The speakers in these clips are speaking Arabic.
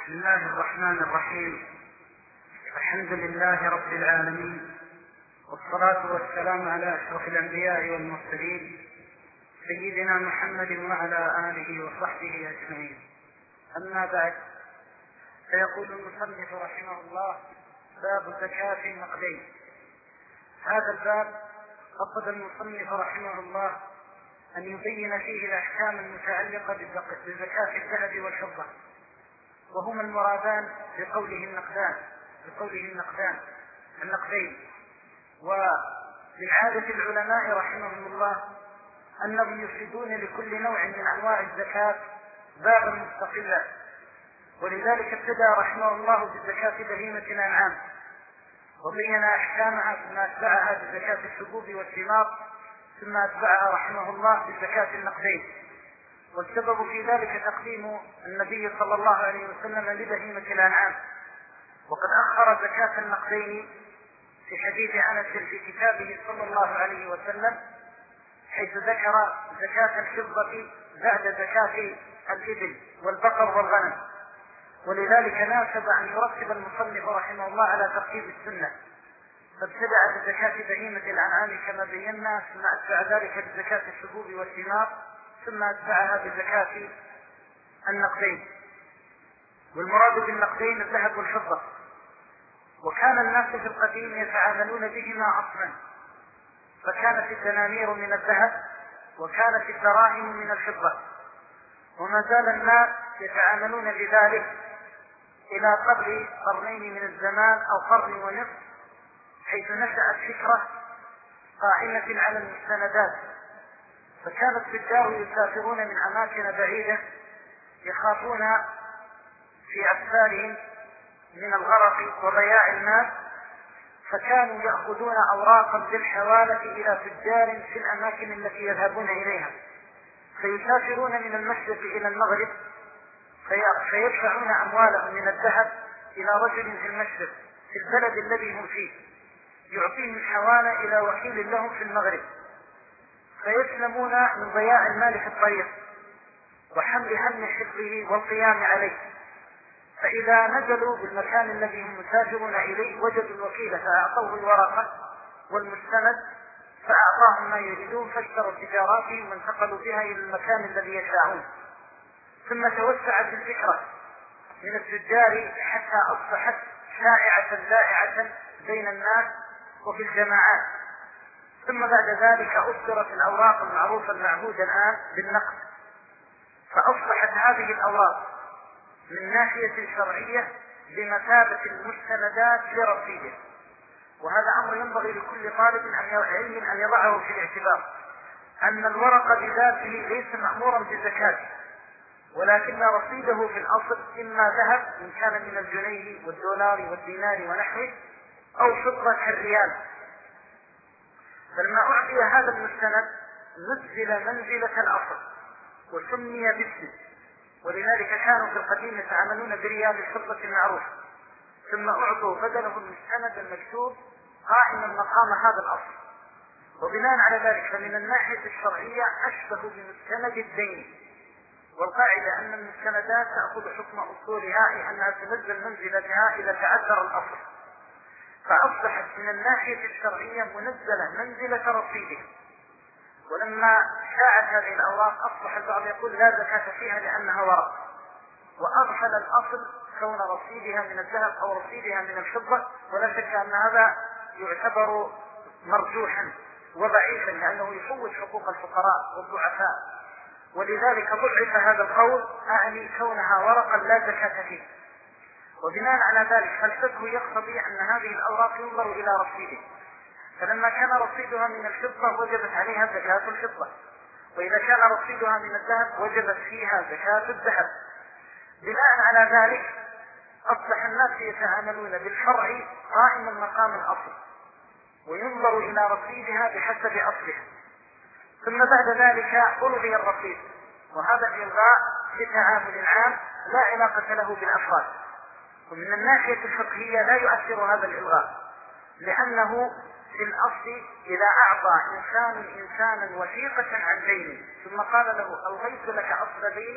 بسم الله الرحمن الرحيم. الحمد لله رب العالمين، والصلاة والسلام على أشرف الأنبياء والمرسلين سيدنا محمد وعلى آله وصحبه أجمعين. أما بعد، فيقول المصنف رحمه الله: باب زكاة النقدين. هذا الباب قصد المصنف رحمه الله أن يبين فيه الأحكام المتعلقة بزكاة الذهب والفضة، وهما المرادان بقوله النقدين. وبالعادة العلماء رحمهم الله أنهم يفردون لكل نوع من أنواع الزكاة بابا مستقلا، ولذلك ابتدأ رحمه الله بزكاة بهيمة الأنعام وبين أحكامها، ثم أتبعها بزكاة الحبوب والثمار، ثم أتبعها رحمه الله بزكاة النقدين. والسبب في ذلك تقديم النبي صلى الله عليه وسلم لبهيمة الأنعام، وقد أخر زكاة النقدين في حديث أنس في كتابه صلى الله عليه وسلم، حيث ذكر زكاة الفضة بعد زكاة الإبل والبقر والغنم، ولذلك ناسب أن يرتب المصنف رحمه الله على ترتيب السنة، فابتدأ بزكاة بهيمة الأنعام كما بينا، ثم أتبع ذلك بزكاة الحبوب والثمار، ثم أتبعها بزكاة النقدين. والمراد بالنقدين الذهب والفضة، وكان الناس في القديم يتعاملون بهما أصلا، فكانت الدنانير من الذهب وكانت الدراهم من الفضة، وما زال الناس يتعاملون بذلك إلى قدر قرنين من الزمان أو قرن ونصف، حيث نشأت فكرة قائمة على المستندات، فكان التجار يسافرون من أماكن بعيدة يخافون في أسفارهم من الغرق وضياع الناس، فكانوا يأخذون أوراقا بالحوالة إلى تجار في الأماكن التي يذهبون إليها، فيسافرون من المشرق إلى المغرب فيدفعون أموالهم من الذهب إلى رجل في المشرق في البلد الذي هم فيه، يعطيهم الحوالة إلى وكيل لهم في المغرب، فيسلمون من ضياع المال في الطريق وحمل هم حفظه والقيام عليه. فإذا نزلوا بالمكان الذي هم مسافرون إليه وجدوا الوكيل فأعطوه الورقة والمستند، فأعطاهم ما يريدون، فاشتروا تجاراتهم وانتقلوا بها إلى المكان الذي يشاءون. ثم توسعت الفكرة من التجار حتى أصبحت شائعة ذائعة بين الناس وفي الجماعات. ثم بعد ذلك أصدرت الأوراق المعروفة المعهودة الآن بالنقد، فأصبحت هذه الأوراق من ناحية شرعية بمثابة المستندات لرصيده، وهذا أمر ينبغي لكل طالب علم أن يضعه في الاعتبار، أن الورق بذاته ليس مأمورا بزكاة، ولكن رصيده في الأصل إما ذهب إن كان من الجنيه والدولار والدينار ونحوه، أو فضة كالريال. فلما أعطي هذا المستند نزل منزلة الأصل وسمي باسمه، ولذلك كانوا في القديم يتعاملون بريال الفضة المعروف، ثم أعطوا بدله المستند المكتوب قائما مقام هذا الأصل. وبناء على ذلك فمن الناحية الشرعية أشبه بمستند الدين، والقاعدة أن المستندات تأخذ حكم أصولها، أي أنها تنزل منزلتها إذا تعذر الأصل، فأصبحت من الناحية الشرعية منزلة منزلة رصيده. ولما شاعت هذه الأوراق أصبح البعض يقول لا زكاة فيها لأنها ورق، وأغفل الأصل كون رصيدها من الذهب أو رصيدها من الفضة، ولا شك أن هذا يعتبر مرجوحا وضعيفا لأنه يفوت حقوق الفقراء والضعفاء، ولذلك ضعف هذا القول، أعني كونها ورقا لا زكاة فيه. وبناء على ذلك فالفقه يقتضي أن هذه الأوراق ينظر إلى رصيده، فلما كان رصيدها من الفضة وجبت عليها زكاة الفضة، وإذا كان رصيدها من الذهب وجبت فيها زكاة الذهب. بناء على ذلك أصبح الناس يتعاملون بالفرع قائما مقام الأصل، وينظر إلى رصيدها بحسب أصلها. ثم بعد ذلك ألغي الرصيد، وهذا الإلغاء بتعامل العام لا علاقة له بالأفراد. ومن الناحية الفقهية لا يؤثر هذا الإلغاء، لأنه في الأصل إذا أعطى إنسان إنسانا وثيقة عن دين ثم قال له ألغيت لك أصل ديني،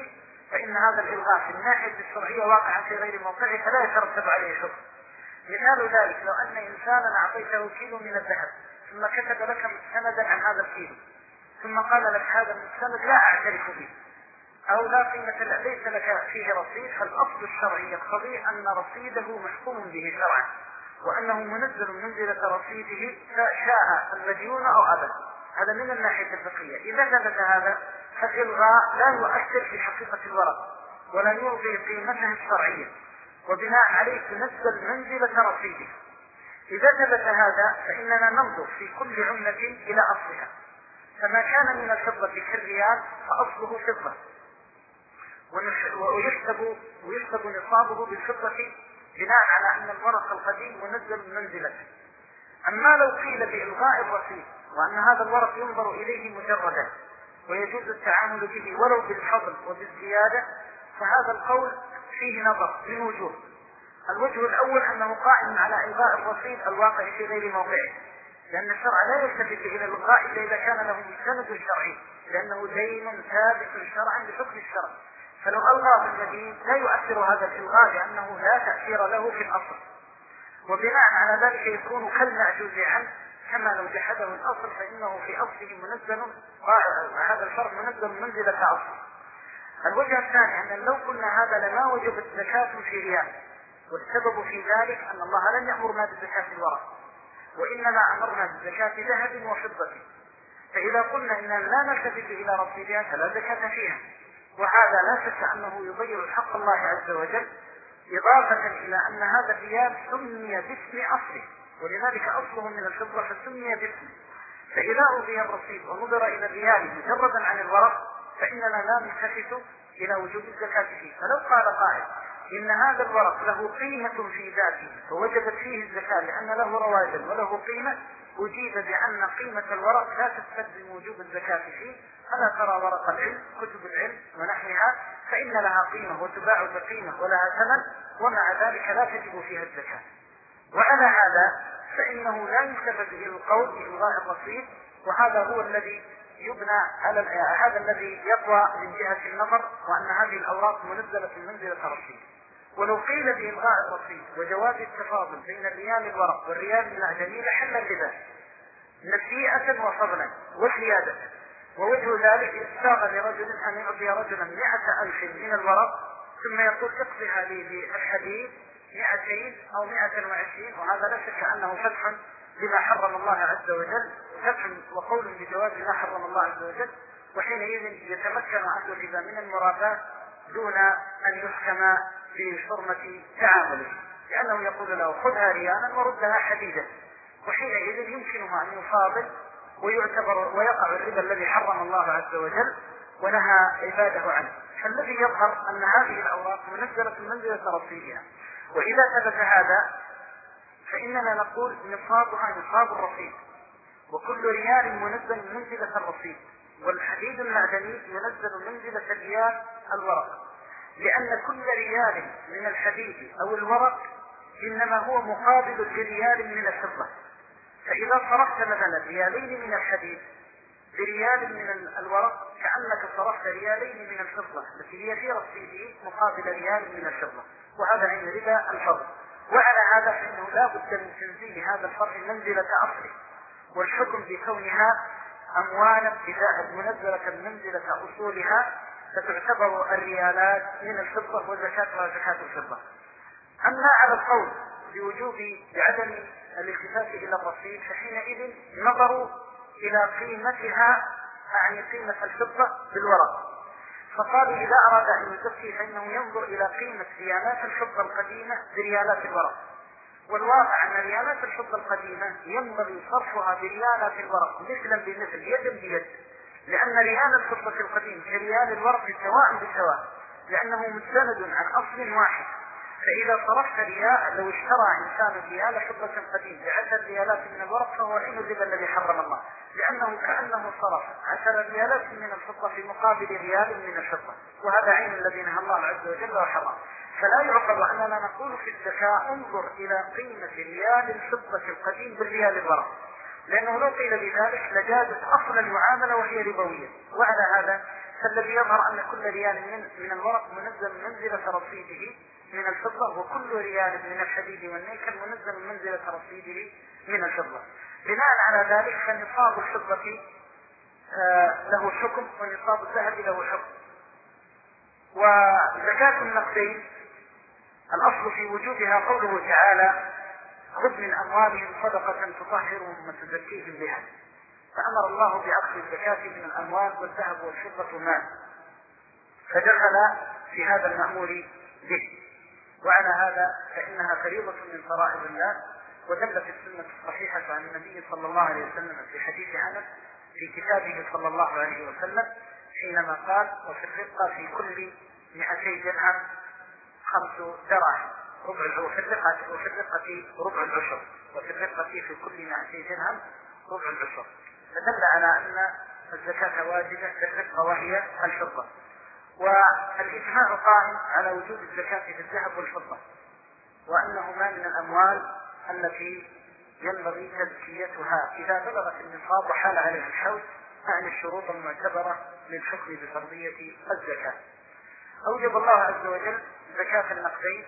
فإن هذا الإلغاء في الناحية الشرعية واقعا في غير موقعه فلا يترتب عليه حكم. مثال ذلك لو أن إنسانا أعطيته كيلو من الذهب ثم كتب لك مستندا عن هذا الكيلو ثم قال لك هذا المستند لا أعترف به أو لا قيمة ليس لك فيه رصيد، فالأصل الشرعي يقتضي أن رصيده محكوم به شرعا وأنه منزل منزلة رصيده شاء المديون أو أبى. هذا من الناحية الفقهية. إذا ثبت هذا فالإلغاء لا يؤثر في حقيقة الورق ولا يلغي قيمته الشرعية وبناء عليه تنزل منزلة رصيده. إذا ثبت هذا فإننا ننظر في كل عملة إلى أصلها، فما كان من الفضة كالريال فأصله فضة ويحسب نصابه بالفضة بناء على أن الورق القديم منزل منزلته. أما لو قيل بإلغاء الرصيد وأن هذا الورق ينظر إليه مجردا ويجوز التعامل به ولو بالفضل وبالزيادة، فهذا القول فيه نظر من وجوه. الوجه الأول أنه قائم على إلغاء الرصيد الواقع في غير موقعه، لأن الشرع لا يلتفت إلى الإلغاء إلا إذا كان له مستند شرعي، لأنه دين ثابت شرعا بحكم الشرع. فلو ألغى بالمدين لا يؤثر هذا الإلغاء لأنه لا تأثير له في الأصل، وبناء على ذلك يكون كالمعجوز عنه، كما لو جحده الأصل فإنه في أصله منزل، هذا الفرق منزل منزلة أصل. الوجه الثاني أن لو قلنا هذا لما وجبت زكاة في ريال، والسبب في ذلك أن الله لم يأمرنا بزكاة الورق وإنما أمرنا بزكاة ذهب وفضة، فإذا قلنا إننا لا نلتفت إلى رصيدها فلا زكاة فيها، وهذا لا شك أنه يضيع حق الله عز وجل، إضافة إلى أن هذا الريال سمي باسم أصله ولذلك أصله من الفضة فسمي باسمه. فإذا أضيع الرصيد ونظر إلى الريال مجردا عن الورق فإننا لا نلتفت إلى وجوب الزكاة فيه. فلو قال قائل إن هذا الورق له قيمة في ذاته فوجبت فيه الزكاة لأن له رواجا وله قيمة، أجيب بأن قيمة الورق لا تستلزم وجوب الزكاة فيه. ألا ترى ورق العلم كتب العلم ونحوها فإن لها قيمة وتباع بقيمة ولها ثمن ومع ذلك لا تجب فيها الزكاة. وعلى هذا فإنه لا يلتفت إلى القول بإلغاء الرصيد، وهذا هو الذي يبنى على هذا الذي يقوى من جهة النظر وأن هذه الأوراق منزلة منزلة رصيد. ولو قيل بإلغاء الرصيد وجواز التفاضل بين الريال الورق والريال المعدني لحل الربا نسيئة وفضلا وزيادة. ووجه ذلك استاغ لرجل أن يعطي رجلا 100,000 من الورق ثم يقول اقضها لي بالحديد 200 أو 120، وهذا لا شك أنه فتح لما حرم الله عز وجل، فتح وقول بجواز ما حرم الله عز وجل، وحينئذ يتمكن أهل الربا من المراباة دون أن يحكم بحرمة تعامله، لأنه يقول له خذها ريالا وردها حديدا، وحينئذ يمكنه أن يفاضل ويعتبر ويقع الربا الذي حرم الله عز وجل ونهى عباده عنه. فالذي يظهر أن هذه الأوراق منزلة منزلة رصيدها. وإذا ثبت هذا فإننا نقول نصابها نصاب الرصيد، وكل ريال منزل منزلة الرصيد، والحديد المعدني ينزل منزلة الريال الورق، لأن كل ريال من الحديد أو الورق إنما هو مقابل لريال من الفضة. فإذا صرفت مثلا ريالين من الحديد بريال من الورق كأنك صرفت ريالين من الفضة التي هي في رصيده مقابل ريال من الفضة، وهذا عند ربا الفضل. وعلى هذا فإنه لا بد من تنزيل هذا الفرق منزلة أصله، والحكم بكونها أموالا إذا منزلة منزلة أصولها فتعتبر الريالات من الفضة وزكاتها زكاة الفضة. أما على القول بوجوب بعدم الالتفات إلى الرصيد فحينئذ نظروا إلى قيمتها، يعني قيمة الفضة بالورق، فقالوا إذا أراد أن يزكي فإنه ينظر إلى قيمة ريالات الفضة القديمة بريالات الورق، والواقع أن ريالات الفضة القديمة ينبغي صرفها بريالات الورق مثلا بمثل يدا بيد، لأن ريال الفضة القديم كريال الورق سواء بسواء، لأنه مستند عن أصل واحد. فإذا صرفت ريال، لو اشترى إنسان ريال فضة قديم ب10 ريالات من الورق فهو عين الربا الذي حرم الله، لأنه كأنه صرف 10 ريالات من الفضة في مقابل ريال من الفضة، وهذا عين الذي نهى الله عز وجل وحرم. فلا يعقل أننا نقول في الزكاة انظر إلى قيمة ريال الفضة القديم بالريال الورق، لأنه لو قيل بذلك لجازت أصل المعاملة وهي ربوية. وعلى هذا فالذي يظهر أن كل ريال من الورق منزل منزلة رصيده من الفضة، وكل ريال من الحديد والنيكل منزل منزلة رصيده من الفضة. بناء على ذلك فنصاب الفضة له حكم ونصاب الذهب له حكم. وزكاة النقدين الأصل في وجودها قوله تعالى: خذ من أموالهم صدقة تطهرهم وتزكيهم بها. فأمر الله بأخذ الزكاة من الأموال والذهب والفضة مال، فدخل في هذا المأمور به. وعلى هذا فإنها فريضة من فرائض الله، ودلت السنة الصحيحة عن النبي صلى الله عليه وسلم في حديث أنس في كتابه صلى الله عليه وسلم حينما قال: وفي الرقة في كل 200 درهم 5 دراهم ربع العشر، وفي الرقة ربع العشر، وفي الرقة في كل 200 درهم ربع العشر. فدل على أن الزكاة واجبة في الرقة وهي الفضة. والإجماع قائم على وجوب الزكاة في الذهب والفضة، وأنهما من الأموال التي ينبغي تزكيتها إذا بلغت النصاب وحال عليها الحول عن الشروط المعتبرة للحكم بفرضية الزكاة. أوجب الله عز وجل زكاة النقدين،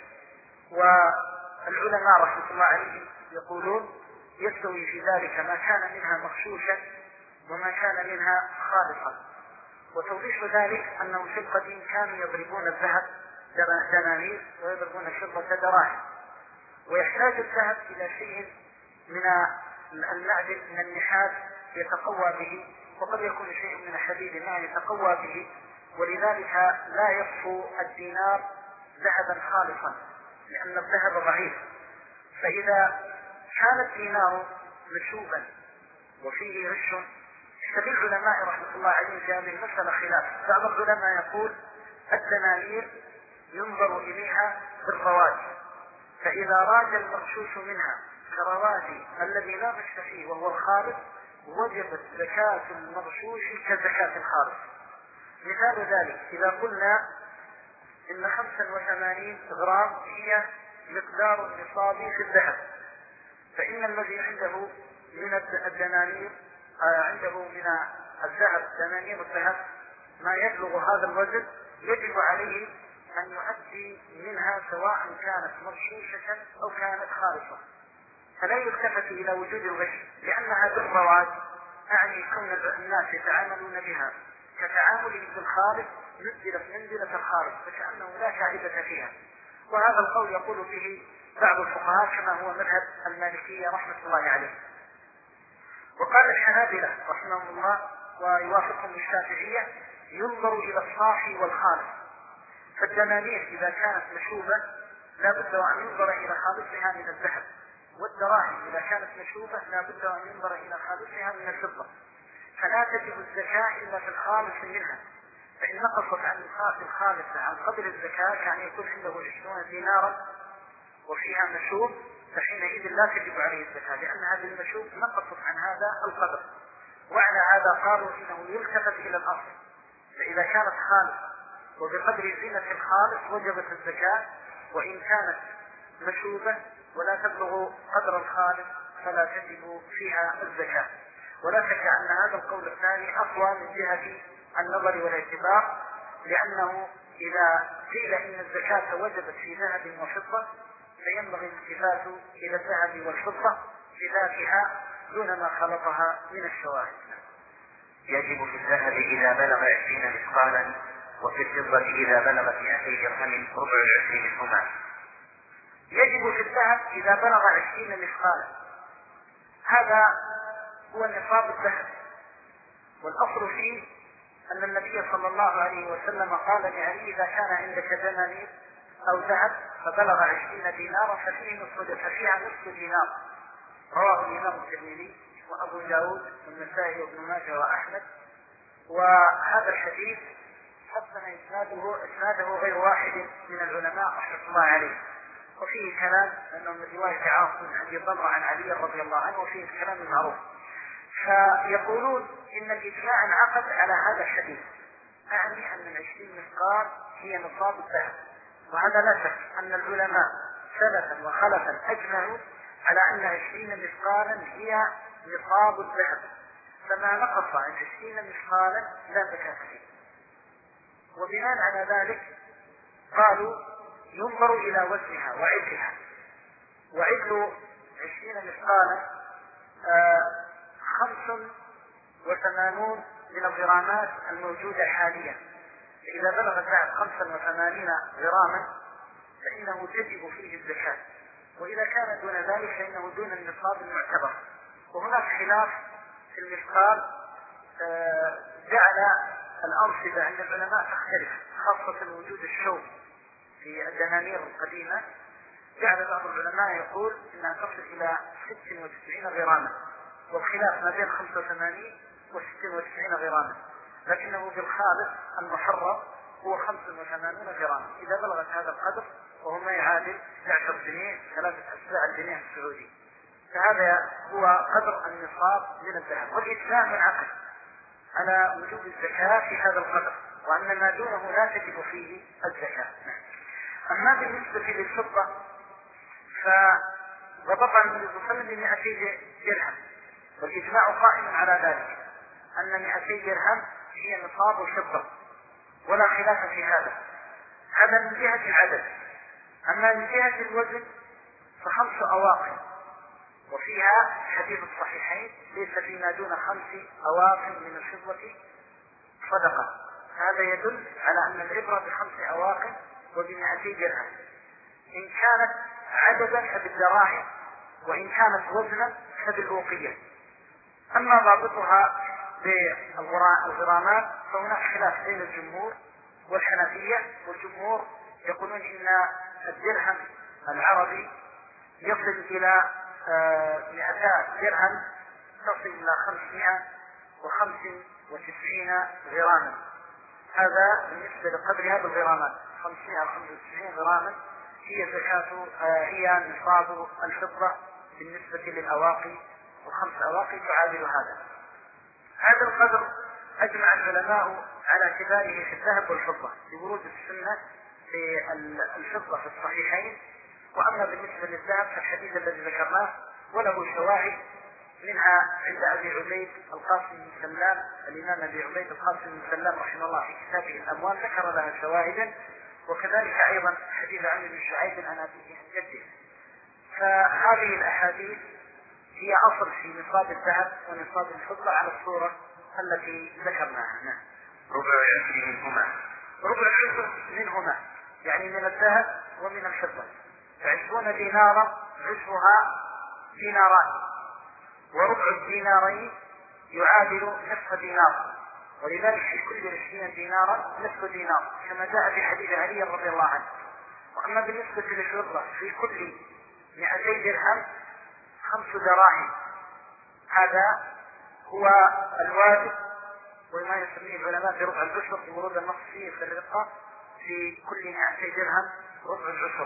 والعلماء رحمة الله عليهم يقولون: يستوي في ذلك ما كان منها مغشوشا وما كان منها خالصا. وتوضيح ذلك أنهم في القديم كانوا يضربون الذهب دنانير ويضربون الفضة دراهم، ويحتاج الذهب إلى شيء من المعدن من النحاس يتقوى به، وقد يكون شيء من الحديد ما يتقوى به، ولذلك لا يصفو الدينار ذهبا خالصا لأن الذهب ضعيف. فإذا كان الدينار مشوبا وفيه غش، فبالعلماء رحمة الله عليهم في هذه المسألة خلاف. بعض العلماء يقول: الدنانير ينظر إليها بالرواج، فإذا راج المغشوش منها كرواج الذي لا غش فيه وهو الخالص وجبت زكاة المغشوش كزكاة الخالص. مثال ذلك إذا قلنا إن 85 غرام هي مقدار النصاب في الذهب، فإن الذي عنده من الدنانير عنده من الذهب دنانير الذهب ما يبلغ هذا الوزن، يجب عليه أن يؤدي منها سواء كانت مغشوشة أو كانت خالصة، فلا يلتفت إلى وجود الغش، لأنها بالرواج أعني كون الناس يتعاملون بها كتعاملهم بالخالص نزلت منزلة الخالص، فكأنه لا فائدة فيها. وهذا القول يقول فيه بعض الفقهاء كما هو مذهب المالكية رحمة الله عليه. وقال الحنابلة رحمهم الله ويوافقهم الشافعية: ينظر إلى الصافي والخالص. فالدنانير إذا كانت مشوبة لا بد أن ينظر إلى خالصها من الذهب، والدراهم إذا كانت مشوبة لا بد أن ينظر إلى خالصها من الفضة، فلا تجب الزكاة إلا في الخالص منها. فإن نقصت عن الخالص عن قدر الزكاة كان يكون عنده 20 دينارا وفيها مشوب، فحينئذ لا تجب عليه الزكاة، لأن هذه المشوب نقصت عن هذا القدر. وعلى هذا قالوا إنه يلتفت إلى الأصل، فإذا كانت خالص وبقدر زينة الخالص وجبت الزكاة، وإن كانت مشوبة ولا تبلغ قدر الخالص فلا تجب فيها الزكاة. ولا شك أن هذا القول الثاني أقوى من جهة النظر والاعتبار، لأنه إذا قيل إن الزكاة وجبت في ذهب وفضة فينبغي الالتفات إلى الذهب والفضة بذاتها دون ما خلطها من الشواهد. يجب في الذهب إذا بلغ 20 مثقالا، وفي الفضة إذا بلغت 200 درهم ربع 20 منهما. يجب في الذهب إذا بلغ 20 مثقالا، هذا هو نصاب الذهب. والأصل فيه أن النبي صلى الله عليه وسلم قال لعلي: إذا كان عندك دنانير أو ذهب فبلغ 20 دينارا ففيها نصف دينار. رواه الإمام الترمذي وأبو داود والنسائي وابن ماجه وأحمد. وهذا الحديث حسن إسناده غير واحد من العلماء رحمة الله عليه، وفيه كلام أنه من رواية عاصم بن أبي ضمرة عن علي رضي الله عنه، وفيه الكلام المعروف. فيقولون إن الإجماع انعقد على هذا الحديث، أعني أن 20 مثقال هي نصاب الذهب. وهذا لا شك أن العلماء سلفا وخلفا أجمعوا على أن 20 مثقالا هي نصاب الذهب، فما نقص عن 20 مثقالا لا زكاة فيه. وبناء على ذلك قالوا ينظر إلى وزنها وعدلها، وعدل 20 مثقالا 85 من الغرامات الموجودة حاليا. إذا بلغ الذهب 85 غراما فإنه تجب فيه الزكاة، وإذا كان دون ذلك فإنه دون النصاب المعتبر. وهناك خلاف في المثقال جعل الأرصدة عند العلماء تختلف، خاصة وجود الشوك في الدنانير القديمة. جعل بعض العلماء يقول إنها تصل إلى 96 غراما، والخلاف ما بين 85 و 96 غراما، لكنه بالخالص المحرر هو 85 غراما. إذا بلغت هذا القدر وهو ما يعادل 11 جنيه 3 أسباع الجنيه السعودي، فهذا هو قدر النصاب من الذهب. والإجماع منعقد على وجوب الزكاة في هذا القدر، وأن ما دونه لا تجب فيه الزكاة. أما بالنسبة للفضة فضبط النبي صلى الله عليه وسلم ب200 درهم، والإجماع قائم على ذلك أن 200 درهم هي نصاب الفضة، ولا خلاف في هذا. هذا من جهة العدد. أما من جهة الوزن ف5 أواقي، وفيها حديث الصحيحين ليس فيما دون 5 أواقي من الفضة صدقة. هذا يدل على أن العبرة ب5 أواقي وب200 درهم، إن كانت عددا فبالدراهم، وإن كانت وزنا فبالأوقية. أما ضابطها بالغرامات فهناك خلاف بين الجمهور والحنفية. والجمهور يقولون إن الدرهم العربي يصل إلى 200 درهم، تصل إلى 595 غراما. هذا بالنسبة لقدرها بالغرامات، 595 غراما هي نصاب الفضة بالنسبة للأواقي، و5 أواقي تعادل هذا. هذا القدر أجمع العلماء على اعتباره في الذهب والفضة لورود السنة في الفضة في الصحيحين. وأما بالنسبة للذهب فالحديث الذي ذكرناه وله شواهد، منها عند أبي عبيد القاسم بن سلام، الإمام أبي عبيد القاسم بن سلام رحمه الله في كتابه الأموال ذكر لها شواهدا، وكذلك أيضا حديث عن ابن شعيب عن أبيه عن جده. فهذه الأحاديث هي أصل في نصاب الذهب ونصاب الفضة على الصورة التي ذكرناها. ربع العشر منهما يعني من الذهب ومن الفضة. 20 دينارا عشرها ديناران، وربع الدينارين يعادل نصف دينار، ولذلك في كل 20 دينارا نصف دينار كما جاء في حديث علي رضي الله عنه. وأما بالنسبة للفضة في كل 200 درهم 5 دراهم، هذا هو الواجب، وما يسميه العلماء بربع العشر ورود النص فيه في الرقة. في كل 200 درهم ربع العشر،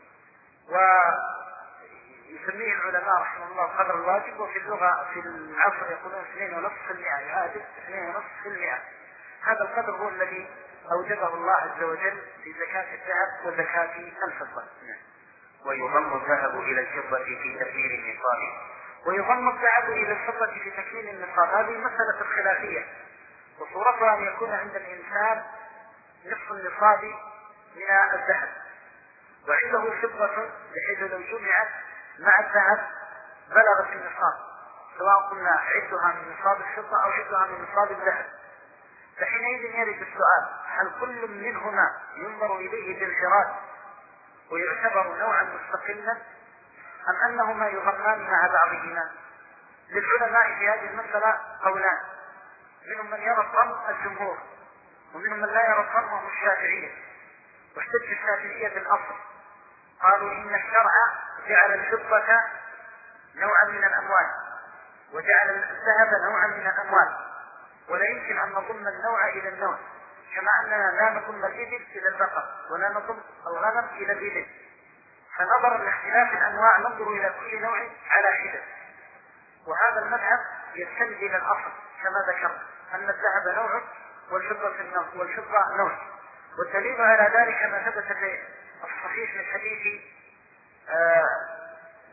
ويسميه العلماء رحمه الله قدر الواجب. وفي اللغة في العصر يقولون 2.5%، يعادل 2.5%. هذا القدر هو الذي أوجبه الله عز وجل في زكاة الذهب وزكاة الفضة. ويضم الذهب إلى الفضة في تكميل النصاب. ويضم الذهب إلى الفضة في تكميل النصاب، هذه مسألة الخلافية، وصورتها أن يكون عند الإنسان نصف النصاب من الذهب وعنده فضة، بحيث لو جمعت مع الذهب بلغت النصاب، سواء قلنا عدها من نصاب الفضة أو عدها من نصاب الذهب. فحينئذ يرد السؤال: هل كل منهما ينظر إليه بالانفراد ويعتبر نوعا مستقلا، أم أنهما يضمان مع بعضهما؟ للعلماء في هذه المسألة قولان، منهم من يرى الضم الجمهور، ومنهم من لا يرى الضم وهم الشافعية. واحتج الشافعية بالأصل، قالوا إن الشرع جعل الفضة نوعا من الأموال وجعل الذهب نوعا من الأموال، ولا يمكن أن نضم النوع إلى النوع، كما أننا لا نضم الإبل إلى البقر ولا نضم الغنم إلى الإبل. فنظرا لاختلاف الأنواع ننظر إلى كل نوع على حدة، وهذا المذهب يستند إلى الأصل كما ذكرت أن الذهب نوع والفضة نوع. والدليل على ذلك ما ثبت في الصحيح من حديث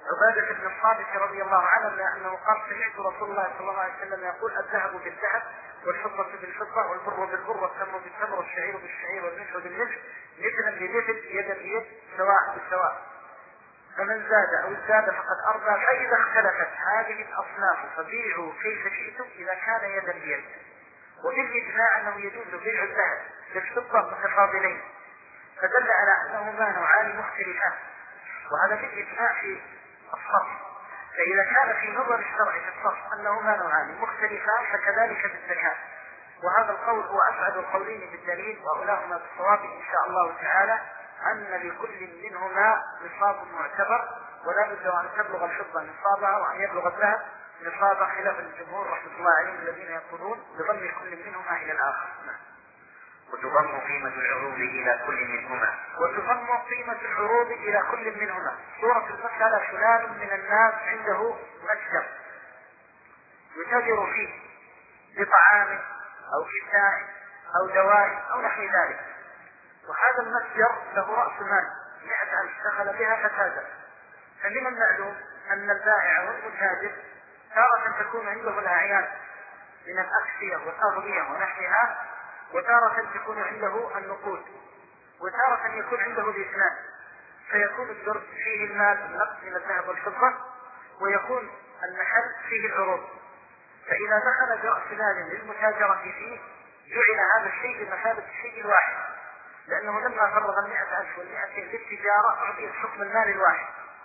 عبادة بن الصامت رضي الله عنه أنه قال سمعت رسول الله صلى الله عليه وسلم يقول الذهب بالذهب والفضة بالفضة والبر بالبر والتمر بالتمر والشعير بالشعير والملح بالملح مثلا بمثل يدا بيد سواء بالسواء، فمن زاد أو ازداد فقد أرضى. فإذا اختلفت هذه الأصناف فبيعوا كيف شئتم إذا كان يدا بيد. وبالإجماع أنه يجوز بيع الذهب بالفضة متفاضلين، فدل على أنهما نوعان مختلفان، وهذا بالإجماع في الصرف. فإذا كان في نظر الشرع في الصرف أنهما نوعان مختلفان فكذلك بالزكاة. وهذا القول هو أسعد القولين بالدليل، وأولاهما بالصواب إن شاء الله تعالى، أن لكل منهما نصاب معتبر، ولا بد أن تبلغ الفضة نصابها وأن يبلغ الذهب نصابا، خلاف الجمهور رحمة الله عليهم الذين يقولون بضم كل منهما إلى الآخر. وتضم قيمة العروض إلى كل منهما. وتضم قيمة العروض إلى كل منهما. صورة المسألة فلان من الناس عنده متجر يتاجر فيه بطعام أو كساء أو دواء أو نحو ذلك، وهذا المتجر له رأس مال 100,000 دخل بها فتاجر. فمن المعلوم أن البائع والمتاجر تارة تكون عنده الأعيان من الأكسية والأغذية ونحوها، وتارة تكون عنده النقود، وتارة يكون عنده الاثنان، فيكون الدرج فيه المال النقد من الذهب والفضة، ويكون المحل فيه العروض. فإذا دخل برأس مال للمتاجرة فيه جعل هذا الشيء بمثابة الشيء الواحد، لأنه لما فرغ 100,000 و200 للتجارة أعطي حكم المال الواحد.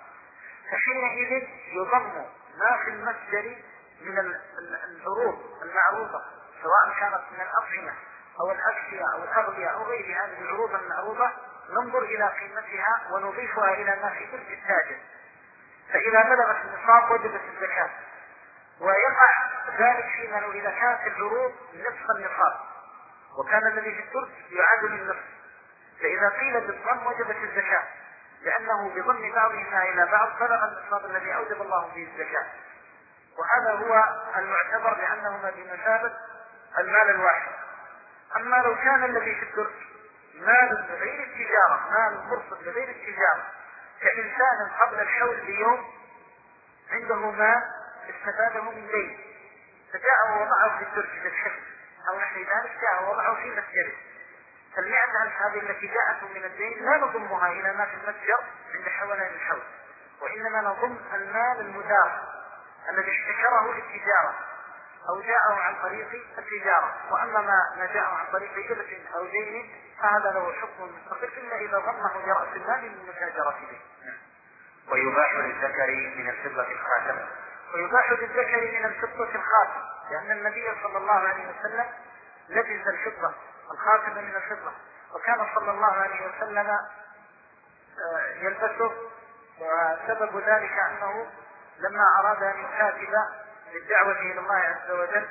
فحينئذ يضم ما في المتجر من العروض المعروضة، سواء كانت من الأطعمة أو الأكسية أو الأغذية أو غير هذه العروض المعروضة، ننظر إلى قيمتها ونضيفها إلى ما في ملك التاجر. فإذا بلغت النصاب وجبت الزكاة، ويقع ذلك فيما لو إذا كانت العروض نصف النصاب وكان الذي في الدرج يعادل النصف، فإذا قيل بالضم وجبت الزكاة، لأنه بضم بعضهما إلى بعض بلغ النصاب الذي أوجب الله فيه الزكاة. وهذا هو المعتبر لأنهما بمثابة المال الواحد. أما لو كان الذي في الدرج مال لغير التجارة، مال مرصد لغير التجارة، كإنسان قبل الحول بيوم عنده مال استفاده من دين، فجاء ووضعه في الدرج للحفظ أو نحو ذلك، جاء ووضعه في مسجده، ف100,000 هذه التي جاءته من الدين لا نضمها إلى ما في المتجر عند حولان الحول، وإنما نضم المال المدار الذي اشتكره للتجارة أو جاءه عن طريق التجارة. وأما ما جاءه عن طريق هبة أو دين فهذا له حكم مستقل إلا إذا ضمه برأس المال للمتاجرة به. ويباح للذكر من الفضة الخاتم. ويباح للذكر من الفضة الخاتم، لأن النبي صلى الله عليه وسلم لبس الفضة الخاتم من الفضة، وكان صلى الله عليه وسلم يلبسه. وسبب ذلك أنه لما أراد أن يكاتب للدعوة إلى الله عز وجل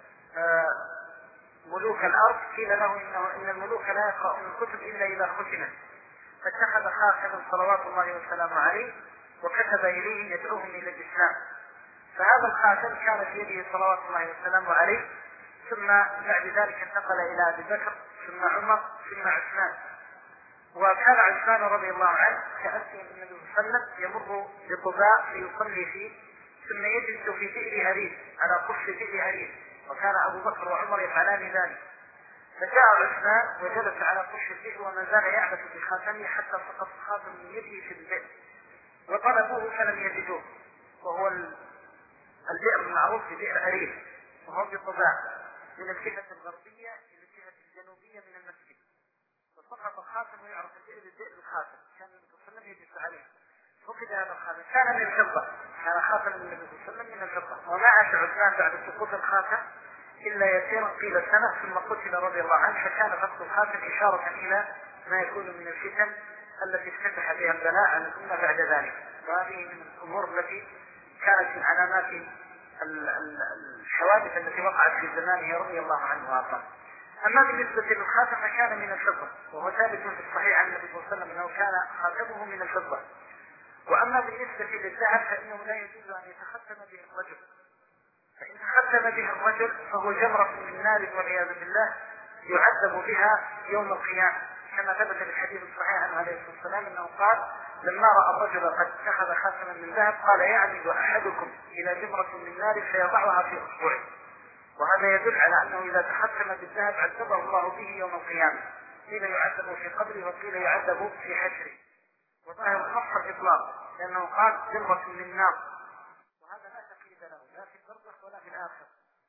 ملوك الأرض قيل له إن الملوك لا يقرؤون الكتب إلا إذا ختمت، فاتخذ خاتما صلوات الله وسلامه عليه وكتب إليه يدعوهم إلى الإسلام. فهذا الخاتم كان في يده صلوات الله وسلامه عليه، ثم بعد ذلك انتقل إلى أبي بكر ثم عمر ثم عثمان. وكان عثمان رضي الله عنه كأنه النبي صلى الله عليه وسلم يمر بقباء ليصلي فيه، ثم يجلس في بئر هريس على قف بئر هريس، وكان أبو بكر وعمر يفعلان ذلك. فجاء عثمان وجلس على قف البئر وما زال يعبث بخاتمه حتى سقط الخاتم من يده في البئر، وطلبوه فلم يجدوه، وهو البئر المعروف ببئر هريس وهو بقباء من الجهة الغربية إلى الجهة الجنوبية من المسجد، وسقط الخاتم ويعرف البئر الخاتم، كان النبي صلى الله عليه وسلم يجلس عليه. فقد هذا الخاتم كان من الفضة، كان خاتم النبي صلى الله عليه وسلم من الفضة. وما عاش عثمان بعد سقوط الخاتم إلا يسيرا قيل سنة ثم قتل رضي الله عنه، فكان فقد الخاتم إشارة إلى ما يكون من الفتن التي افتتح بها البلاء على الأمة بعد ذلك. وهذه من الأمور التي كانت من علامات الحوادث التي وقعت في زمانه رضي الله عنه وارضاه. أما بالنسبة للخاتم فكان من الفضة، وهو ثابت في الصحيح عن النبي صلى الله عليه وسلم أنه كان خاتمه من الفضة. وأما بالنسبة للذهب فإنه لا يجوز أن يتختم به الرجل، فإن تختم به الرجل فهو جمرة من نار والعياذ بالله يعذب بها يوم القيامة، كما ثبت في الحديث الصحيح عنه عليه الصلاة والسلام أنه قال لما رأى الرجل قد اتخذ خاتما من ذهب قال يعمد أحدكم إلى جمرة من نار فيضعها في أصبعه. وهذا يدل على أنه إذا تختم بالذهب عذبه الله به يوم القيامة، قيل يعذب في قبره وقيل يعذب في حشره. وظاهر النص الإطلاق لأنه قال جمرة من نار، وهذا لا تقييد له لا في البرزخ ولا في الآخرة.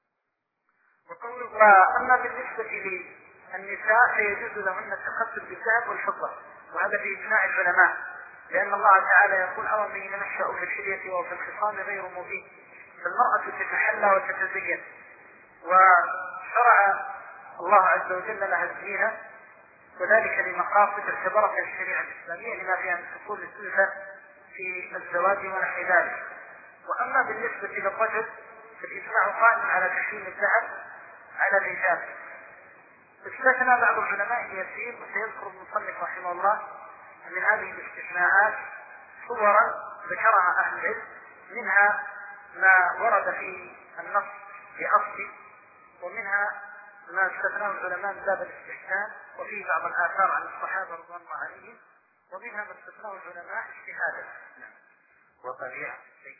وأما بالنسبة للنساء فيجوز لهن التختم بالذهب والفضة، وهذا في إجماع العلماء، لأن الله تعالى يقول أو من ينشأ في الحلية وفي الخصام غير مبين، فالمرأة تتحلى وتتزين، وشرع الله عز وجل لها الزينة، وذلك لمقاصد اعتبرتها الشريعة الإسلامية لما فيها من حصول الزلفة في الزواج ونحو ذلك. وأما بالنسبة للرجل فالإجماع قائم على تحريم الذهب على الرجال، استثنى بعض العلماء اليسير، وسيذكر المصنف رحمه الله من هذه الاستثناءات صورا ذكرها أهل العلم، منها ما ورد في النص بأصله، ومنها ما استثناه العلماء من باب الاستحسان، وفيه بعض الآثار عن الصحابة رضوان الله عليهم، ومنها ما استثناه العلماء اجتهادا. وطبيعة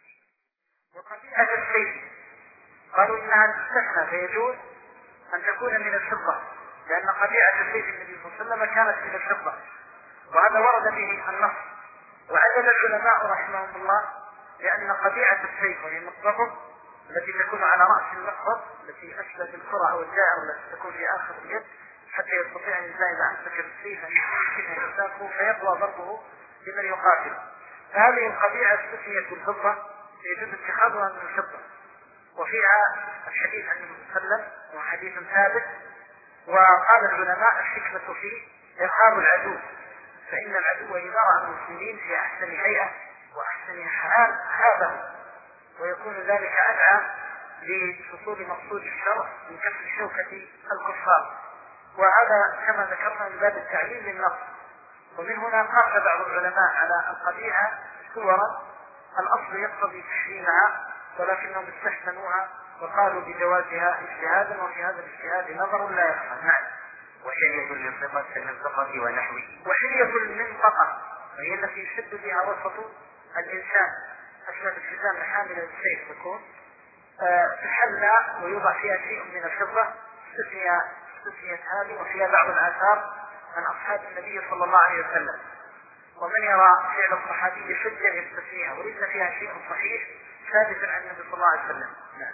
السيف قالوا إنها تستثنى فيجوز أن تكون من الفضة، لأن قبيعة السيف النبي صلى الله عليه وسلم كانت من الفضة، وهذا ورد به النص. وعدل العلماء رحمهم الله لأن قبيعة السيف وهي المقبضة التي تكون على رأس المقبض التي أشبه بالكرة أو الدائرة التي تكون في آخر اليد حتى يستطيع الإنسان إذا أمسك السيف أن يمسكه فيقوى ضربه لمن يقاتل. فهذه القبيعة استثنيت بالفضة يجوز اتخاذها من الفضة، وفيها الحديث عن النبي صلى الله عليه وسلم وحديث ثابت. وقال العلماء الحكمة فيه إرهاب العدو، فإن العدو إذا رأى المسلمين في أحسن هيئة وأحسن حال هابه، ويكون ذلك أدعى لحصول مقصود الشرع من كسر شوكة الكفار، وهذا كما ذكرنا من باب التعليل للنص. ومن هنا قاس بعض العلماء على القبيعة صورا الأصل يقتضي تحريمها، ولكنهم استحسنوها وقالوا بجوازها اجتهادا، وفي هذا الاجتهاد نظر لا يخفى. نعم. وحلية المنطقة ونحوه. وحلية المنطقة وهي التي يشد بها وسط الإنسان، أشبه الحزام حامل السيف تكون تحلى ويوضع فيها شيء من الفضة، استثنيت هذه، وفيها بعض الآثار عن أصحاب النبي صلى الله عليه وسلم، ومن يرى فعل الصحابي حجة يستثنيها، وليس فيها شيء صحيح ثابت عن النبي صلى الله عليه وسلم. نعم.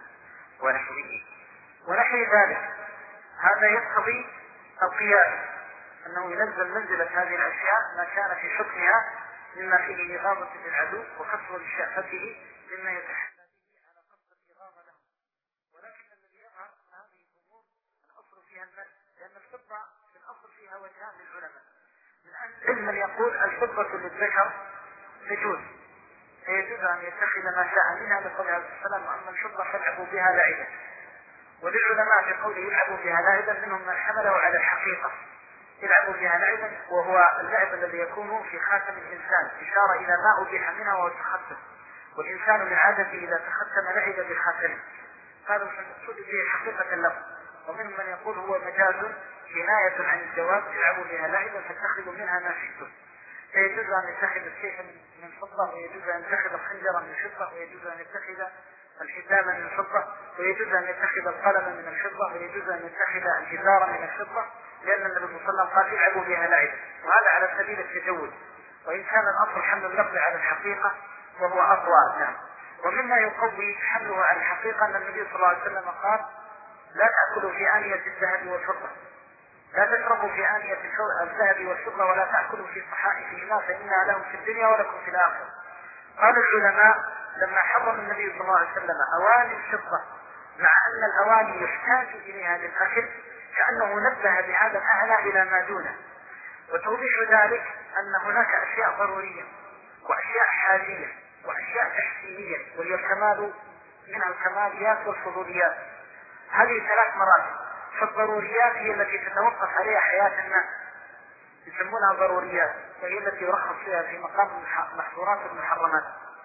ونحو ذلك هذا يقتضي القياس، أنه ينزل منزلة هذه الأشياء ما كان في حكمها مما فيه إغاظة للعدو وكسر لشأفته مما يتحدى به على قصد الإغاظة له. ولكن الذي يظهر هذه الأمور الأصل فيها المنع، لأن الفضة في الأصل فيها وجهان للعلماء. من أهل العلم من يقول الفضة للذكر تجوز، فيجوز أن يتخذ ما شاء منها لقول عليه السلام أما الفضة فالعبوا بها لعبا. وللعلماء في قوله يلعبوا بها لعبا منهم من حمله على الحقيقة، يلعبوا بها لعبا وهو اللعب الذي يكون في خاتم الإنسان، إشارة إلى ما أبيح منها وهو التختم، والإنسان من عادته إذا تختم لعب بخاتمه، قالوا فالمقصود به حقيقة اللفظ. ومنهم من يقول هو مجاز كناية عن الجواز، يلعبوا بها لعبا فاتخذوا منها ما شئتم، فيجوز أن يتخذ السيف من فضة، ويجوز أن يتخذ الخنجر من فضة، ويجوز أن يتخذ الحزام من الفضة، ويجوز أن يتخذ القلم من الفضة، ويجوز أن يتخذ الجدار من الفضة، لأن النبي صلى الله عليه وسلم قال يلعبوا بها لعبا، وهذا على سبيل التجوز، وإن كان الأصل حمل اللفظ على الحقيقة وهو أقوى. نعم. ومما يقوي حمله على الحقيقة أن النبي صلى الله عليه وسلم قال لا تأكلوا في آنية الذهب والفضة، لا تشربوا في آنية الذهب والفضة، ولا تأكلوا في صحائفهما فإنها لهم في الدنيا ولكم في الآخرة. قال العلماء لما حرم النبي صلى الله عليه وسلم أواني الفضة، مع أن الأواني يحتاج إليها للأكل، كأنه نبه بهذا الأعلى إلى ما دونه. وتوضيح ذلك أن هناك أشياء ضرورية وأشياء حاجية وأشياء تحسينية، وهي الكمال من الكماليات والفضوليات. هذه ثلاث مراتب. فالضروريات هي التي تتوقف عليها حياة الناس، يسمونها ضروريات، وهي التي يرخص فيها في مقام محظورات المحرمات،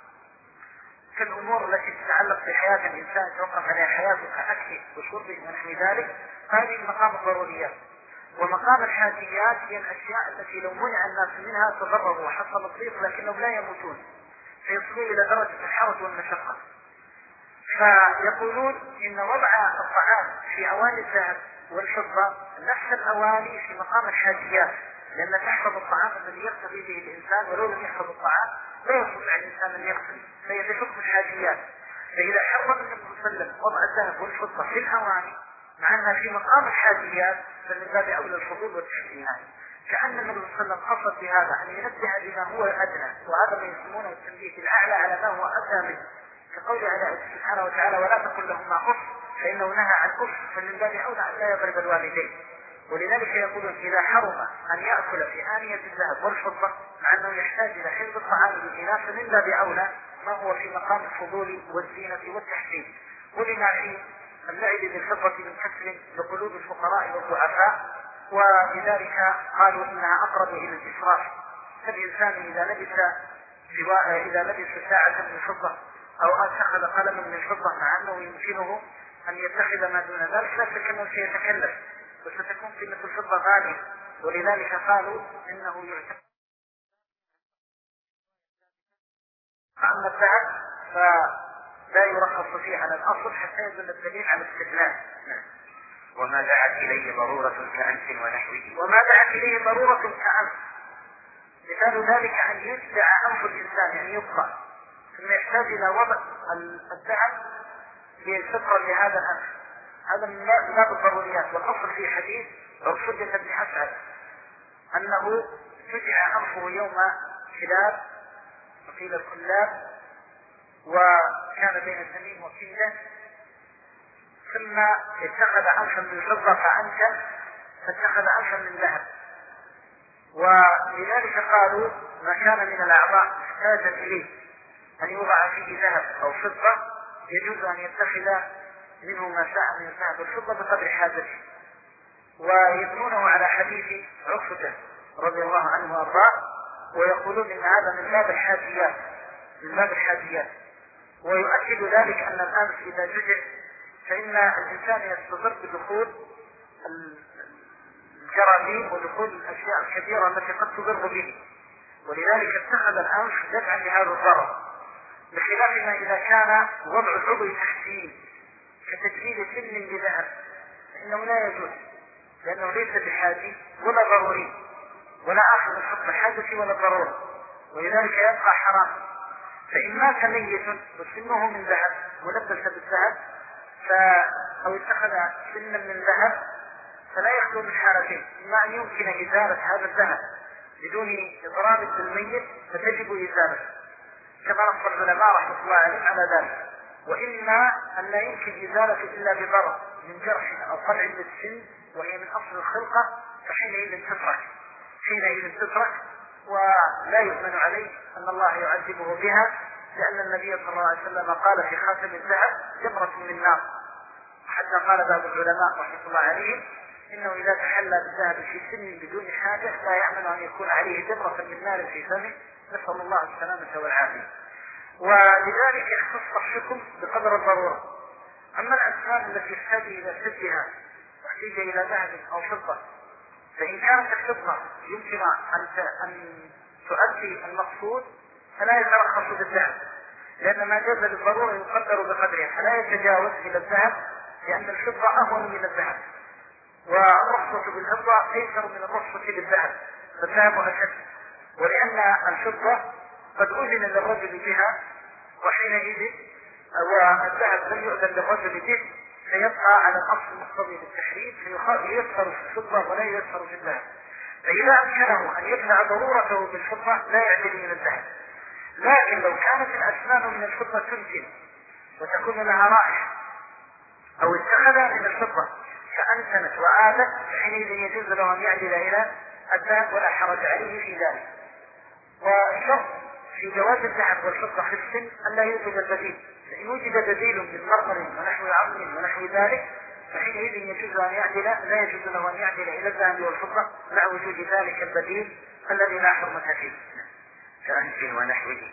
كالأمور التي تتعلق بحياة الإنسان يتوقف عليها حياته كأكله وشربه ونحو ذلك، هذه مقام الضروريات. ومقام الحاجيات هي الأشياء التي لو منع الناس منها تضرروا وحصل الضيق لكنهم لا يموتون فيصلوا إلى درجة الحرج والمشقة. فيقولون إن وضع الطعام في أواني الذهب والفضة نفس الأواني في مقام الحاجيات، لأن تحفظ الطعام الذي يقتضي به الإنسان، ولو لم يحفظ الطعام لا يستطيع الإنسان أن يقتضي، فهي بحكم الحاجيات. فإذا حرم النبي صلى الله عليه وسلم وضع الذهب والفضة في الأواني مع أنها في مقام الحاجيات فمن باب أولى الفضول والتحسينات، كأن النبي صلى الله عليه وسلم قصد بهذا أن ينبه بما هو أدنى، وهذا ما يسمونه التنبيه الأعلى على ما هو أدنى منه، كقوله على سبحانه وتعالى ولا تقل لهما أف فإنه نهى عن أف، فمن باب أولى أن لا يضرب الوالدين. ولذلك يقولون إذا حرم أن يأكل في آنية الذهب والفضة مع أنه يحتاج إلى حفظ الطعام للإناث فمن باب أولى ما هو في مقام الفضول والزينة والتحسين، ولما في اللعب بالفضة من كسر لقلوب الفقراء والضعفاء، ولذلك قالوا إنها أقرب إلى الإسراف. فالإنسان إذا لبس ساعة من فضة أو اتخذ قلما من فضة مع أنه يمكنه أن يتخذ ما دون ذلك لا شك أنه سيتكلف وستكون قيمة الفضة غالية، ولذلك قالوا إنه يعتبر. أما الذهب فلا يرخص فيه على الأصل حتى يدل الدليل على الاستدلال. وما دعت إليه ضرورة كأنف ونحوه. وما دعت إليه ضرورة كأنف، مثال ذلك أن يتبع أنف الإنسان يعني يقطع، ثم يحتاج إلى وضع الذهب لسترا لهذا الأنف، هذا من باب الضروريات. والأصل في حديث عرفجة بن أسعد أنه فجع أنفه يوم كلاب وقيل الكلاب، وكان بين تميم وكيلة، ثم اتخذ أنفا من فضة فأنكل فاتخذ أنفا من ذهب. ولذلك قالوا ما كان من الأعضاء محتاجا إليه أن يوضع فيه ذهب أو فضة يجوز أن يتخذ منه ما شاء من الذهب والفضة بقدر حاجته. ويبنونه على حديث عرفجة رضي الله عنه وارضاه، ويقولون إن هذا من باب الحاجيات. ويؤكد ذلك أن الأنف إذا جزع فإن الإنسان يستضر بدخول الجراثيم ودخول الأشياء الكبيرة التي قد تضر به، ولذلك اتخذ الأنف دفعا لهذا الضرر، بخلاف ما إذا كان وضع العضو تحسين كتجديد سن بذهب فإنه لا يجوز، لأنه ليس بحاجي ولا ضروري ولا آخذ الحكم الحاجة ولا الضرورة، ولذلك يبقى حرام. فإن مات ميت وسنه من ذهب ملبس بالذهب أو اتخذ سنا من ذهب فلا يخلو من حالتين، إما أن يمكن إزالة هذا الذهب بدون إضرار بالميت فتجب إزالته كما نص العلماء رحمة الله عليهم على ذلك، وإما أن لا يمكن إزالته إلا بضرر من جرح أو قلع للسن وهي من أصل الخلقة، فحينئذ تترك ولا يؤمن عليه أن الله يعذبه بها، لأن النبي صلى الله عليه وسلم قال في خاتم الذهب جمرة من نار، حتى قال بعض العلماء رحمة الله عليهم إنه إذا تحلى بالذهب في سن بدون حاجة لا يعمل أن يكون عليه جمرة من نار في فمه، نسأل الله السلامة والعافية. ولذلك يختص الحكم بقدر الضرورة. أما الأسنان التي يحتاج إلى سدها واحتاج إلى ذهب أو فضة، فإن كانت الفضة يمكن أن تؤدي المقصود فلا يترخص بالذهب، لأن ما جاز بالضرورة يقدر بقدرها فلا يتجاوز إلى الذهب، لأن الفضة أهون من الذهب، والرخصة بالفضة أيسر من الرخصة بالذهب، فالذهب أشد، ولأن الفضة قد أذن للرجل بها وحينئذ والذهب لم يؤذن للرجل به فيبقى على الأصل المقتضي بالتحريم فييسر في الفضة ولا ييسر في الذهب. فإذا أمكنه أن يبلع ضرورته بالفضة لا يعدل من الذهب، لكن لو كانت الأسنان من الفضة تمكن وتكون لها رائحة أو اتخذها من الفضة فأنتنت وآذت فحينئذ يجوز له أن يعدل إلى الذهب ولا حرج عليه في ذلك. والشرط في جواز الذهب والفضة في السن أن لا يوجد البديل، فإن وجد بديل من مرمر ونحو عظم ونحو ذلك فحينئذ يجوز أن يعدل، لا يجوز له أن يعدل إلى الذهب والفضة مع وجود ذلك البديل الذي لا حرمة فيه كأنف ونحوه.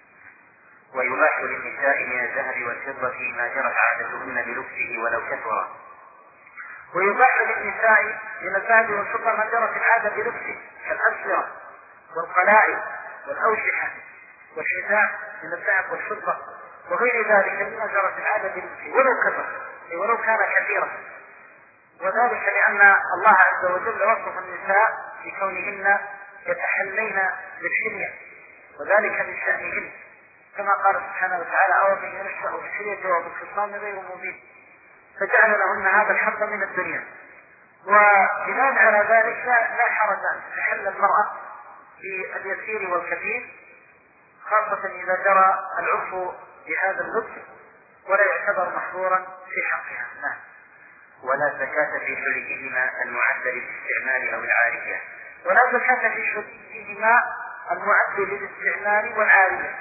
ويباح للنساء من الذهب والفضة ما جرت عادتهن بلبسه ولو كثر، ويباح للنساء من الذهب والفضة ما جرت العادة بلبسه كالأسرة والقلائد والأوشحة والحذاء من الذهب والفضة وغير ذلك مما جرت العادة بلبسه ولو كثر ولو كان كثيرا، وذلك لأن الله عز وجل وصف النساء بكونهن يتحلين بالحلية وذلك لشأنهن كما قال سبحانه وتعالى: أو من ينشأ في الحلية وبالخصام غير مبين، فجعل لهن هذا الحظ من الدنيا. وبناء على ذلك لا حرج أن تحل المرأة باليسير والكثير، خاصة إذا جرى العرف بهذا اللبس ولا يعتبر محظورا في حقها. نعم. ولا زكاة في حليهما المعد للاستعمال أو العارية. ولا زكاة في حليهما المعد للاستعمال والعارية.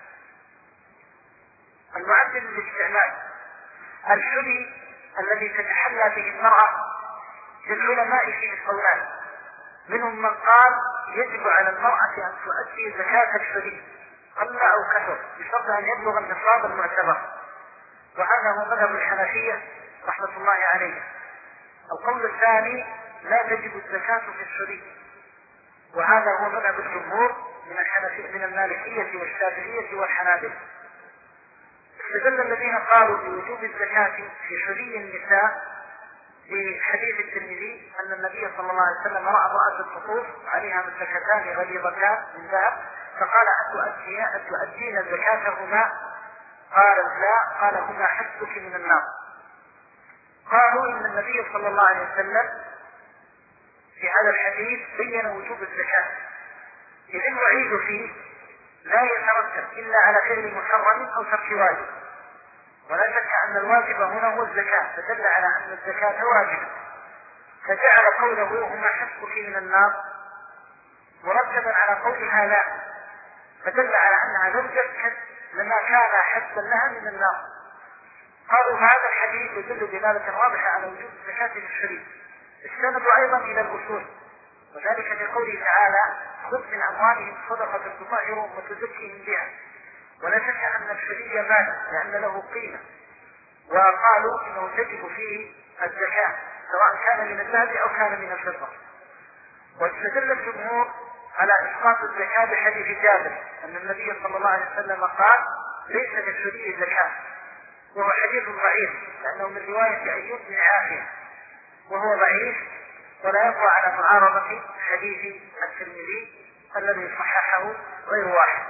المعد للاستعمال الحلي الذي تتحلى به المرأة للعلماء فيه قولان، منهم من قال يجب على المرأة أن تؤدي زكاة الحلي قل أو كثر بشرط أن يبلغ النصاب المعتبر، وهذا هو مذهب الحنفية رحمة الله عليه. القول الثاني لا تجب الزكاة في الحلي، وهذا هو مذهب الجمهور من المالكية والشافعية والحنابلة. استدل الذين قالوا بوجوب الزكاة في حلي النساء بحديث الترمذي أن النبي صلى الله عليه وسلم رأى امرأة الطقوس عليها مسكتان غليظتان من ذهب فقال: أتؤدين زكاتهما؟ قالت: لا. قال: هما حسبك من النار. قالوا إن النبي صلى الله عليه وسلم في هذا الحديث بين وجوب الزكاة، إذ الوعيد فيه لا يترتب إلا على فعل محرم أو ترك واجب، ولا شك أن الواجب هنا هو الزكاة، فدل على أن الزكاة واجبة، فجعل قوله هما حسبك من النار مرتبا على قولها لا، فدل على أنها لم تسكت لما كان حسبا لها من النار. قالوا هذا الحديث يدل دلالة واضحة على وجوب الزكاة للشريك. استندوا أيضا إلى الأصول، وذلك في قوله تعالى: خذ من أموالهم صدقة تطهرهم وتزكيهم بها. ولا شك أن الشريك مال لأن له قيمة، وقالوا إنه تجب فيه الزكاة سواء كان من الذهب أو كان من الفضة. واستدل الجمهور على إسقاط الزكاة بحديث جابر أن النبي صلى الله عليه وسلم قال: ليس للشريك زكاة، وهو حديث ضعيف لأنه من رواية أيوب بن عافية، وهو ضعيف ولا يقوى على معارضة حديث الترمذي الذي صححه غير واحد.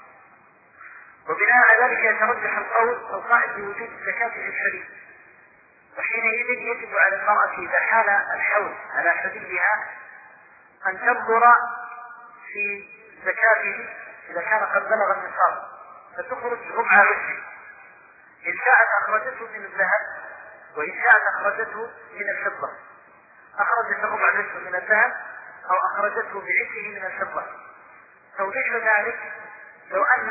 وبناء على ذلك يترجح القائل بوجوب الزكاة في الحلي، وحينئذ يجب على المرأة إذا حال الحول على حليها أن تنظر في زكاته إذا كان قد بلغ النصاب فتخرج ربع عشر، إن شاءت أخرجته من الذهب وإن شاءت أخرجته من الفضة. أخرجت ربع عشر من الذهب أو أخرجته بعشره من الفضة. توضيح ذلك: لو أن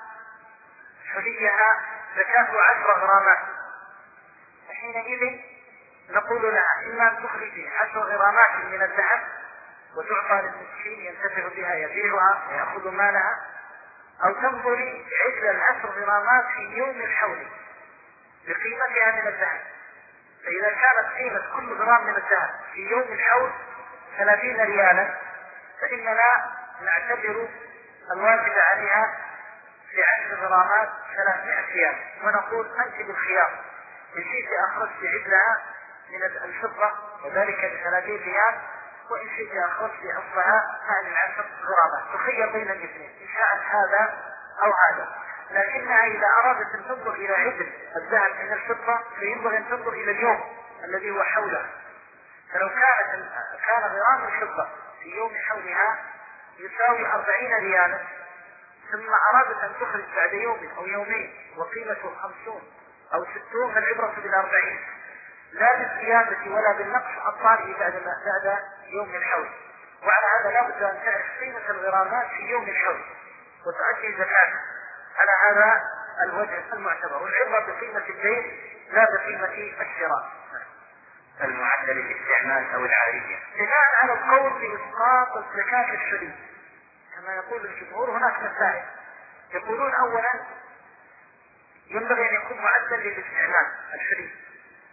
حليها زكاة 10 غرامات، فحينئذ نقول لها إما أن تخرجي 10 غرامات من الذهب وتعطى للمسكين ينتفع بها يبيعها ويأخذ مالها، أو تنظري عدل 10 غرامات في يوم الحول بقيمتها من الذهب. فإذا كانت قيمة كل غرام من الذهب في يوم الحول 30 ريالا، فإننا نعتبر الواجب عليها في 10 غرامات 300 ريال، ونقول أنت بالخيار، إن شئت أخرجت عدلها من الفضة وذلك ب30 ريال، وإن شئت أخرجت أصلها عن 10 غرامات، تخير بين الاثنين إن شاءت هذا أو هذا. لكنها إذا أرادت أن تنظر إلى عدل الذهب من الفضة فينبغي أن تنظر إلى اليوم الذي هو حوله. فلو كان غرام الفضة في يوم حولها يساوي 40 ريالا، ثم أرادت أن تخرج بعد يوم أو يومين وقيمته 50 أو 60، فالعبرة بال40 لا بالزيادة ولا بالنقص الطارئ بعد يوم الحول. وعلى هذا لا بد أن تعرف قيمة الغرامات في يوم الحول وتؤدي زكاة على هذا الوجه المعتبر، والعبرة بقيمة الدين لا بقيمة الشراء. المعدل للاستعمال أو العارية. بناء على القول بإسقاط الزكاة الشريك كما يقول الجمهور هناك مسائل. يقولون أولا ينبغي أن يكون معدل للاستعمال الشريك،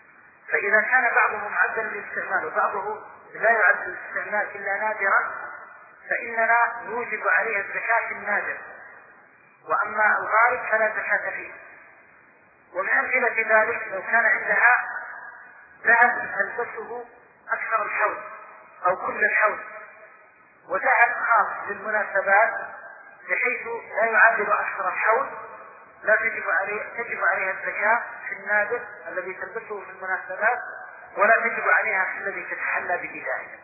فإذا كان بعضه معدل للاستعمال وبعضه لا يعد الاستعمال إلا نادرا فإننا نوجب عليه الزكاة النادر، وأما الغالب فلا زكاة فيه. ومن أمثلة ذلك لو كان عندها ذهب تلبسه أكثر الحول أو كل الحول وذهب خاص للمناسبات بحيث لا يعادل أكثر الحول، لا تجب عليها الزكاة في النادر الذي تلبسه في المناسبات، ولا تجب عليها في الذي تتحلى به دائما.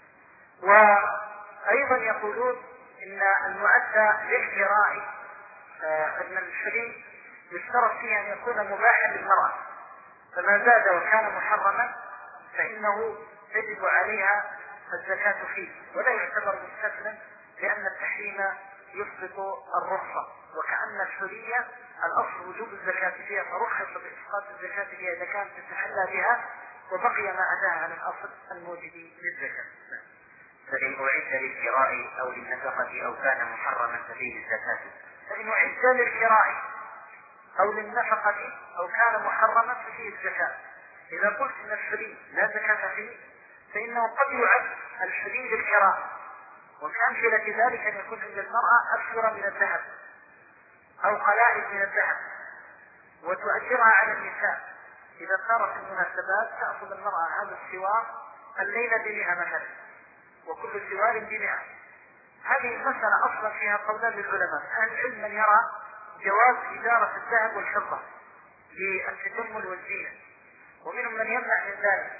وأيضا يقولون إن المعدة للكراء أن الشريك يشترط فيه أن يكون مباحا للمرأة، فما زاد وكان محرما فإنه تجب عليها الزكاة فيه، ولا يعتبر مستثنى لأن التحريم يسقط الرخصة، وكأن الحرية الأصل وجوب الزكاة فيها فرخص بإسقاط الزكاة فيها إذا كانت تتحلى بها، وبقي ما أداها عن الأصل الموجب للزكاة. فإن أعد للكراء أو للنفقة أو كان محرما ففيه الزكاة. فإن أعد للكراء أو للنفقة أو كان محرما ففيه الزكاة. إذا قلت إن الحري لا زكاة فيه فإنه قد يعد الحري للكراء، ومن أمثلة ذلك أن يكون عند المرأة أكثر من الذهب أو قلائل من الذهب وتؤجرها على النساء. إذا صارت المناسبات تأخذ المرأة هذا السوار الليلة ب100 مثلا، وكل سوار ب100. هذه المسألة أصلا فيها قولان للعلماء، أهل العلم من يرى جواز إدارة الذهب والفضة للتجمل والزينة، ومنهم من يمنع من ذلك.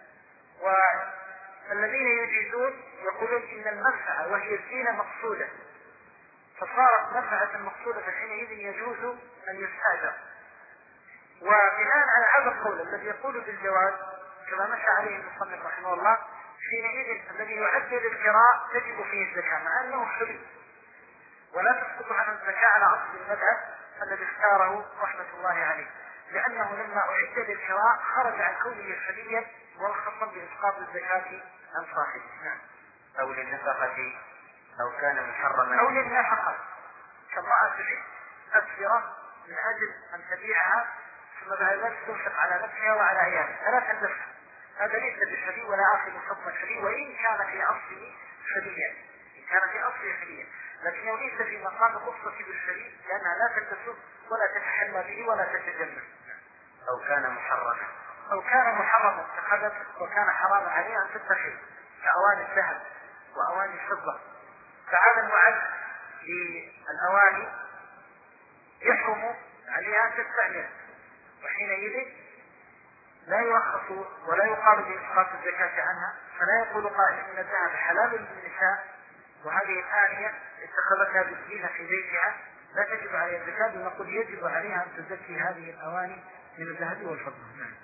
والذين يجيزون يقولون إن المنفعة وهي الزينة مقصودة، فصارت منفعة مقصودة حينئذ يجوز أن يستأجر. وبناء على هذا القول الذي يقول بالجواز كما مشى عليه المصنف رحمه الله، حينئذ الذي يعد للكراء تجب فيه الزكاة مع أنه حري، ولا تسقط عن الزكاة على أصل المذهب الذي اختاره رحمة الله عليه، لأنه لما أعد للكراء خرج عن كونه حريا ورخصا بإسقاط الزكاة عن صاحبه. أو للنفقة أو كان محرما. أو للنفقة كامرأة أسفرة من أجل أن تبيعها ثم بعد ذلك تنفق على نفسها وعلى عيالها فلا تلبسها، هذا ليس بحري ولا آخذ حكم الحري، وإن كان في أصله حريا، إن كان في أصله حريا، لكنه ليس في مقام الرخصة بالحري لأنها لا تلبسه ولا تتحلى به ولا تتجمل. أو كان محرما. أو كان محرما كحدث وكان حراما عليها أن تتخذ كأواني الذهب وأواني الفضة، فهذا المعد للأواني يحرم عليها أن تستعمل، وحينئذ لا يرخص ولا يقال بإسقاط الزكاة عنها. فلا يقول قائل إن الذهب حلال للنساء وهذه الآنية اتخذتها بالزينة في بيتها لا تجب عليها الزكاة، ونقول يجب عليها أن تزكي هذه الأواني من الذهب والفضة.